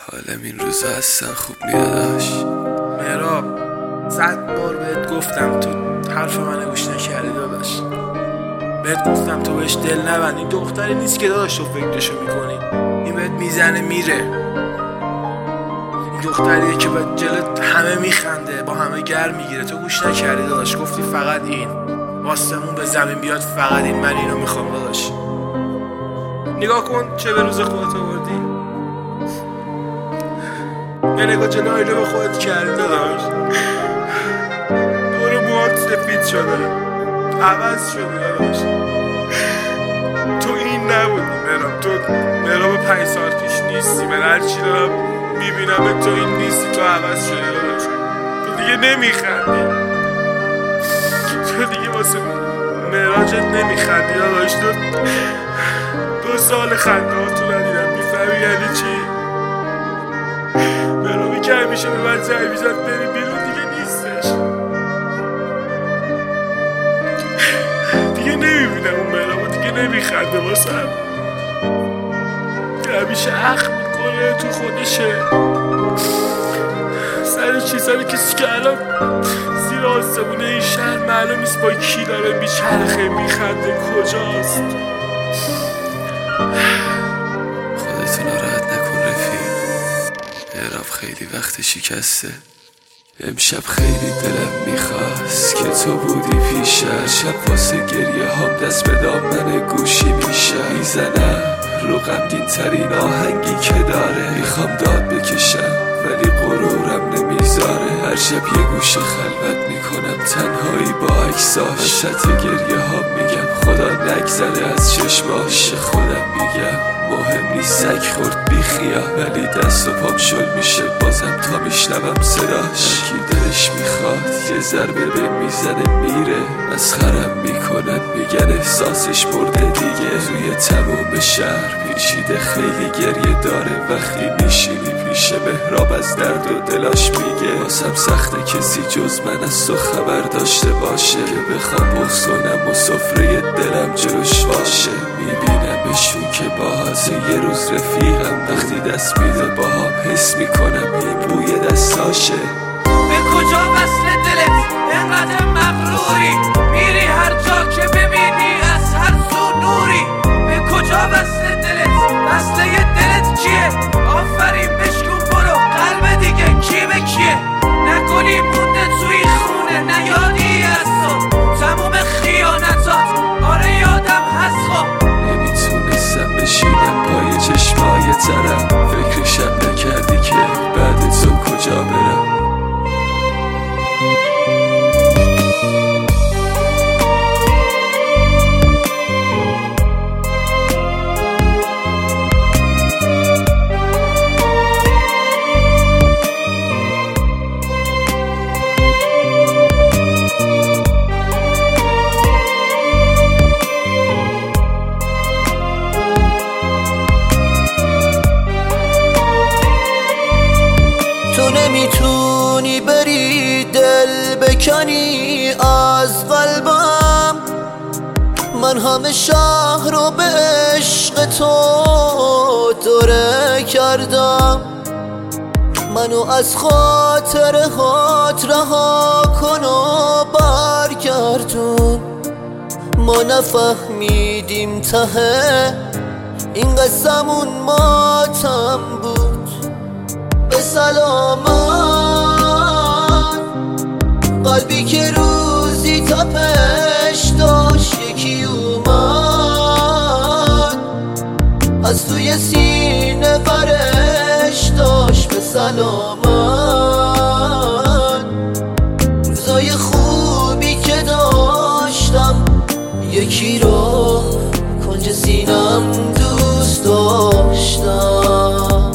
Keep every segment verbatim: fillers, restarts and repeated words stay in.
حالم این روزا اصلا خوب نیاداش. مهراب صد بار بهت گفتم تو حرف منو گوش نکردی داداش. بهت گفتم تو بهش دل نبند، این دختری نیست که داداش تو فکرشو میکنی. این بهت میزنه میره، این دختریه که به جلت همه میخنده، با همه گرم میگیره. تو گوش نکردی داداش، گفتی فقط این واسمون به زمین بیاد، فقط این، من اینو میخوام داداش. نگاه کن چه به روز خودت آوردی، یه نگاه جلو آینه به خودت کردی داداش. دور موهات سفید شده، عوض شده داداش. تو این نبودی مهراب، تو مهراب پنج سال پیش نیستی. من هرچی دارم میبینم تو این نیستی، تو عوض شده داداش. تو دیگه نمیخندی، تو دیگه واسه مهراجت نمیخندی داداش. تو دو سال خنده ها تو ندیدم، میفهمی یعنی چی؟ مهرابی که همیشه به من زنگ میزد بری بیرون دیگه نیستش، دیگه نمیبینم اون مهرابو، دیگه نمیخنده واسم، همیشه اخ میکنه تو خودشه سر چیزایی کسی که الان زیر آسمونه این شهر معلوم نیست با کی داره میچرخه میخنده، کجاست. خودتو ناراحت نکن رفیق، مهراب خیلی وقت شکسته. امشب خیلی دلم میخواست که تو بودی پیشه، شب واسه گریه هم دست به دامن گوشی میشه. میزنم رو غمگین ترین آهنگی که داره، میخوام داد بکشم ولی غرورم نمیذاره. هر شب یه گوشه خلوت میکنم تنهایی با عکساش، وسط گریه ها میگم خدا نگذره از چشماش. خودم میگم مهم نیست سگ خورد بی خیال، ولی دست و پام شل میشه بازم تا میشنوم صداش. کی دلش میخواد یه ضربه به میزنه میره، مسخرم میکنن میگن احساسش برده دیگه. روی تموم شهر پیچیده خیلی گریه داره، وقتی میشینی پیش مهراب از درد و دلاش میگه. واسم سخته کسی جز من از تو خبر داشته باشه، که بخوام بغض کنم و سفره دلم جلوش باشه. میبینمشون که باهاز یه روز رفیقم، وقتی دست میده باهام حس میکنم این بوی دستاشه. به کجا وصل دلت انقدر مغروری، میری هر جا که ببینی از هر سو نوری. به کجا وصل دلت، وصله دلت کیه؟ آفرین بشکن برو قلب دیگه کی به کیه. نکنی مونده توی خونه نیادی از تو تموم خیانتات، آره یادم هست خب. نمیتونستم بشینم پای چشمای ترم، فکرشم نکردی که بعد تو کجا برم. تو نمیتونی بری دل بکنی از قلبم، من همه شهر رو به عشق تو دوره کردم. منو از خاطر هات رها کن و برگردون. ما نفهمیدیم ته این قسمون ماتم بود. به سلامت قلبی که روزی تپش داشت یکی اومد، از توی سینه برش داشت. به سلامت روزای خوبی که داشتم، یکی رو کنج سینم دوست داشتم.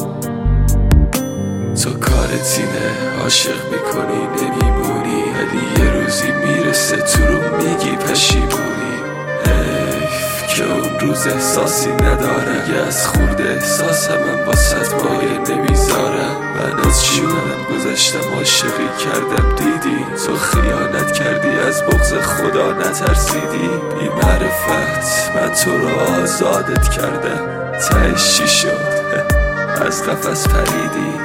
تو کارت اینه عاشق میکنی نمیمونی، ولی یه روزی میرسه تو رو میگی پشیمونی. حیف که اون روز احساسی ندارم، یه از خورده احساس همم با صدمایه نمیذارم. من از جونم گذشتم عاشقی کردم دیدی، تو خیانت کردی از بغض خدا نترسیدی. بی معرفت من تو رو آزادت کردم، تهش چی شد؟ از قفس پریدی.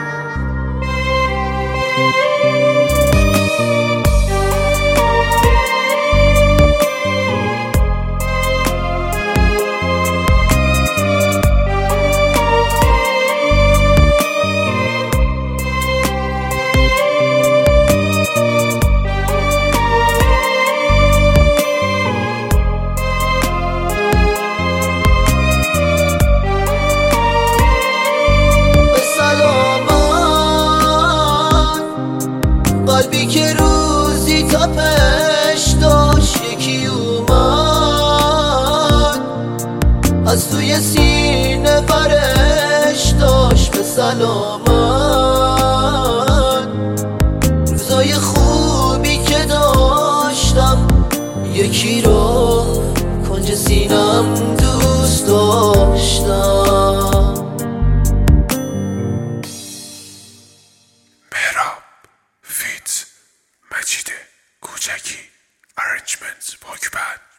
قلبی که روزی تپش داشت یکی اومد از توی سینه برش داشت به سلامت. روزای خوبی که داشتم یکی رو کنج سینم دوست داشتم. مجید کوچکی، Arrangements پاک بند.